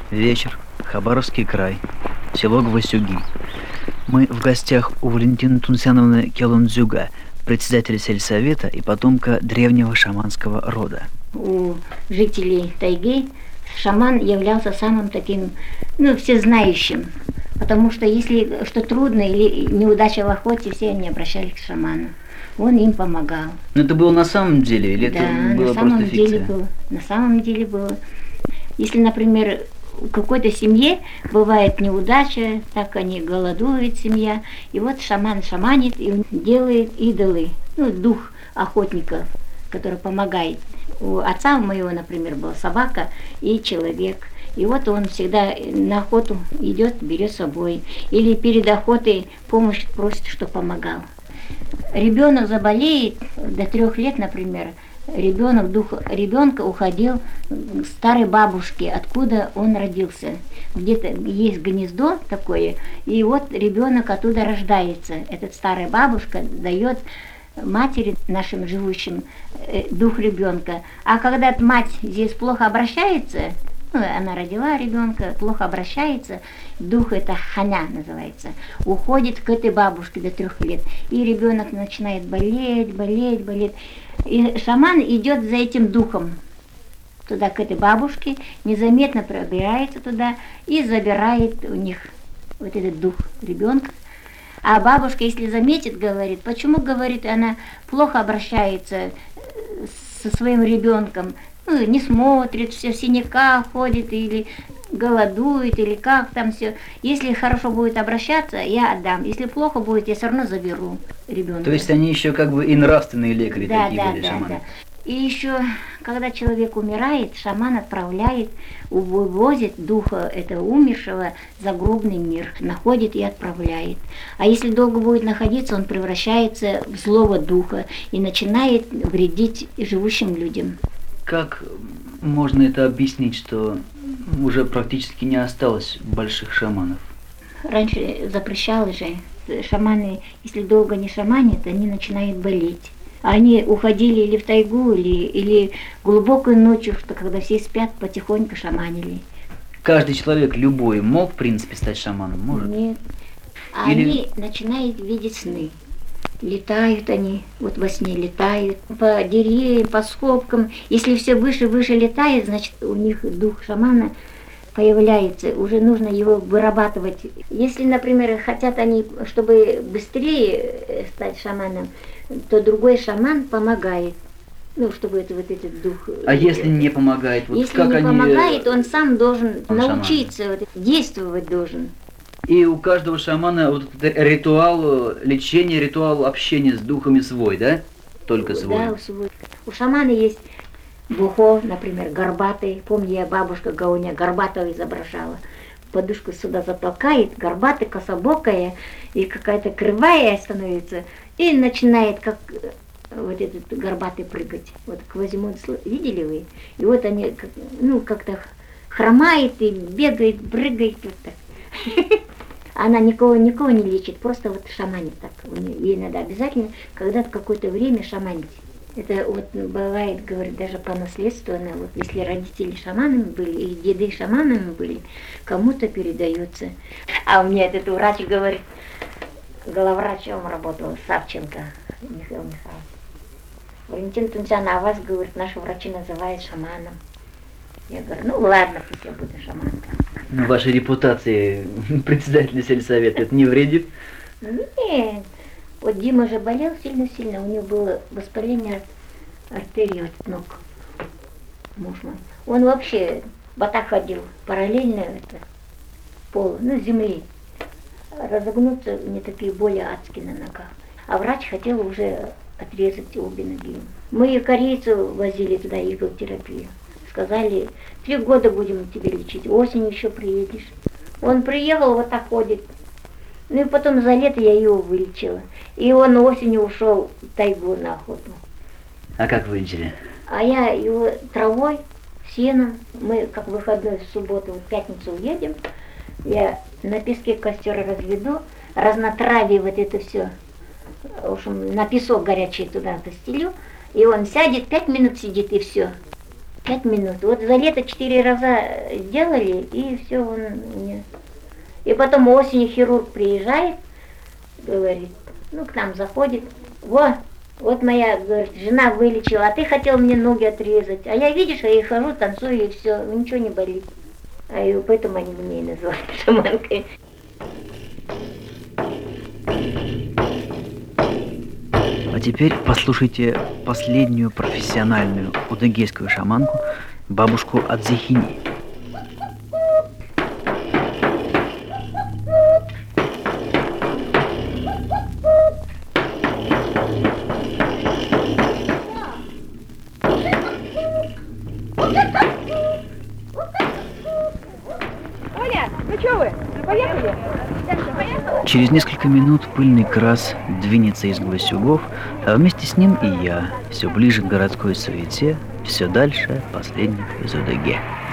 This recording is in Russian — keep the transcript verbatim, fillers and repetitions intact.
Вечер. Хабаровский край. Село Гвоздюги. Мы в гостях у Валентины Тунсяновны Келундзюга, председателя сельсовета и потомка древнего шаманского рода. У жителей тайги шаман являлся самым таким, ну, всезнающим. Потому что если что трудно или неудача в охоте, все они обращались к шаману. Он им помогал. Но это было на самом деле или да, это было на самом просто деле фикция? было. На самом деле было. Если, например, в какой-то семье бывает неудача, так они голодует семья, и вот шаман шаманит, и он делает идолы, ну, дух охотника, который помогает. У отца моего, например, была собака и человек. И вот он всегда на охоту идет, берет с собой. Или перед охотой помощь просит, что помогал. Ребенок заболеет до трех лет, например. Ребенок, дух ребенка уходил к старой бабушке, откуда он родился. Где-то есть гнездо такое, и вот ребенок оттуда рождается. Эта старая бабушка дает матери нашим живущим дух ребенка. А когда мать здесь плохо обращается, ну, она родила ребенка, плохо обращается, дух это ханя называется, уходит к этой бабушке до трех лет. И ребенок начинает болеть, болеть, болеть. И шаман идет за этим духом туда, к этой бабушке, незаметно пробирается туда и забирает у них вот этот дух ребенка. А бабушка, если заметит, говорит, почему, говорит, она плохо обращается со своим ребенком, ну, не смотрит, все в синяках ходит или голодует, или как там все. Если хорошо будет обращаться, я отдам. Если плохо будет, я все равно заберу ребенка. То есть они еще как бы и нравственные лекари да, такие да, были, да, шаманы. Да. И еще, когда человек умирает, шаман отправляет, вывозит духа этого умершего в загробный мир, находит и отправляет. А если долго будет находиться, он превращается в злого духа и начинает вредить живущим людям. Как можно это объяснить, что уже практически не осталось больших шаманов? Раньше запрещалось же. Шаманы, если долго не шаманят, они начинают болеть. Они уходили или в тайгу, или, или глубокой ночью, что когда все спят, потихоньку шаманили. Каждый человек, любой, мог, в принципе, стать шаманом? Может? Нет. А Или... они начинают видеть сны. Летают они, вот во сне летают, по деревьям, по скобкам. Если все выше-выше летает, значит, у них дух шамана появляется, уже нужно его вырабатывать. Если, например, хотят они, чтобы быстрее стать шаманом, то другой шаман помогает, ну, чтобы это, вот этот дух... А если не помогает? Вот если как не они... помогает, он сам должен он научиться, вот, действовать должен. И у каждого шамана вот ритуал лечения, ритуал общения с духами свой, да? Только свой. Да, свой. У шамана есть бухо, например, горбатый. Помню, я бабушка Гауня горбатого изображала. Подушку сюда затолкает, горбатый, кособокая, и какая-то кривая становится, и начинает как вот этот горбатый прыгать. Вот Квазимод, видели вы? И вот они, ну, как-то хромает и бегает, прыгает. Вот так. Она никого, никого не лечит, просто вот шаманит так. Ей надо обязательно когда-то какое-то время шаманить. Это вот бывает, говорит, даже по наследству, она, вот если родители шаманами были, и деды шаманами были, кому-то передается. А у меня этот врач говорит, главврачом работал, Савченко Михаил Михайлович. Валентина Тунсяновна, а вас, говорит, наши врачи называют шаманом. Я говорю, ну ладно, пусть я буду шаманом. Ну, вашей репутации председателя сельсовета это не вредит? Нет. Вот Дима же болел сильно-сильно, у него было воспаление артерии от ног. Муж мой. Он вообще вот так ходил, параллельно это, полу, ну, земли. Разогнуться, у меня такие боли адские на ногах. А врач хотел уже отрезать обе ноги. Мы корейцу возили туда иглотерапию. Сказали, три года будем тебя лечить, осенью еще приедешь. Он приехал, вот так ходит. Ну и потом за лето я его вылечила. И он осенью ушел в тайгу на охоту. А как вылечили? А я его травой, сеном. Мы как выходной в субботу, в пятницу уедем. Я на песке костер разведу, разнотравие вот это все. В общем, на песок горячий туда постелю. И он сядет, пять минут сидит и все. Пять минут. Вот за лето четыре раза сделали, и все он у меня. И потом осенью хирург приезжает, говорит, ну, к нам заходит. Во, вот моя, говорит, жена вылечила, а ты хотел мне ноги отрезать. А я, видишь, я и хожу, танцую, и все, ничего не болит. А и поэтому они меня и называют шаманкой. А теперь послушайте последнюю профессиональную удыгейскую шаманку, бабушку Адзихини. Оля, ну что вы, поехали? Через несколько минут пыльный крас двинется из Гласюгов, а вместе с ним и я, все ближе к городской суете, все дальше последних из Удыги.